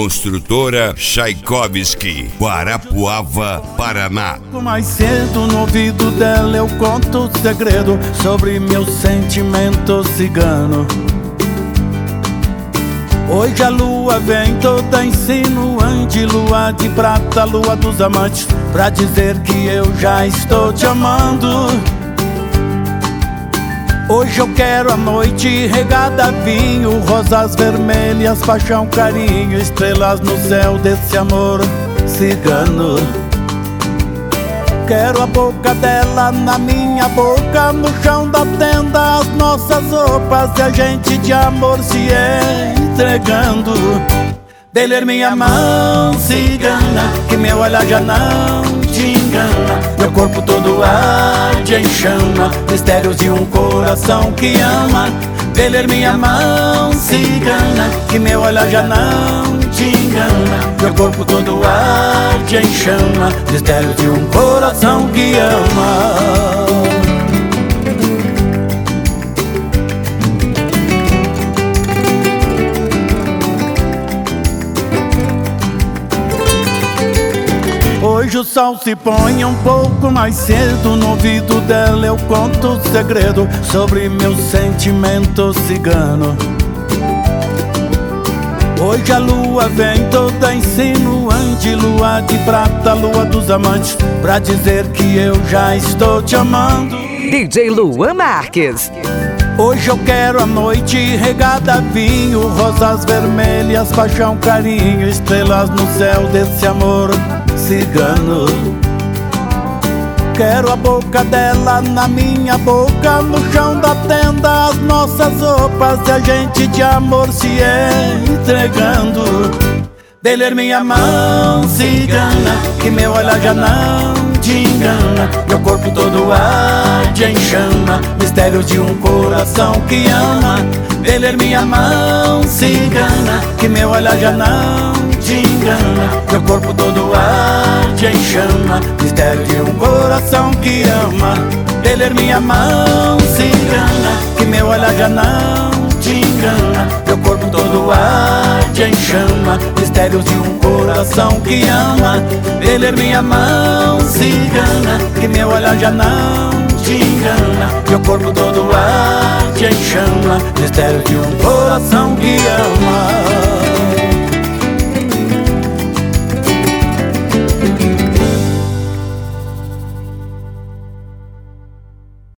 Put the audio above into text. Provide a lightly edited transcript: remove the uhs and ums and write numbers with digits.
Construtora Tchaikovsky, Guarapuava, Paraná. Mais cedo no ouvido dela eu conto o segredo sobre meu sentimento cigano. Hoje a lua vem toda insinuante, lua de prata, lua dos amantes, pra dizer que eu já estou te amando. Hoje eu quero a noite regada a vinho, rosas vermelhas, paixão, carinho, estrelas no céu desse amor cigano. Quero a boca dela na minha boca, no chão da tenda as nossas roupas e a gente de amor se entregando. Dele minha mão cigana, que meu olhar já não te engana. Meu corpo todo arde em chama, mistérios de um coração que ama. Dele minha mão cigana, que meu olhar já não te engana. Meu corpo todo arde em chama, mistérios de um coração que ama. Hoje o sol se põe um pouco mais cedo, no ouvido dela eu conto o segredo sobre meu sentimento cigano. Hoje a lua vem toda insinuante, lua de prata, lua dos amantes, pra dizer que eu já estou te amando. DJ Luan Marques. Hoje eu quero a noite regada a vinho, rosas vermelhas, paixão, carinho, estrelas no céu desse amor cigano. Quero a boca dela na minha boca, no chão da tenda as nossas roupas e a gente de amor se entregando. Dele minha mão cigana, que meu olhar já não te engana. Meu corpo todo arde em chama, mistério de um coração que ama. Dele minha mão cigana, que meu olhar já não te engana. Meu corpo todo arde em chama, mistério de um coração que ama. Dele minha mão cigana, que meu olhar já não te engana. Meu corpo todo arde em chama, mistérios de um coração que ama. Dele minha mão cigana, que meu olhar já não te engana. Meu corpo todo arde em chama, mistérios de um coração que ama.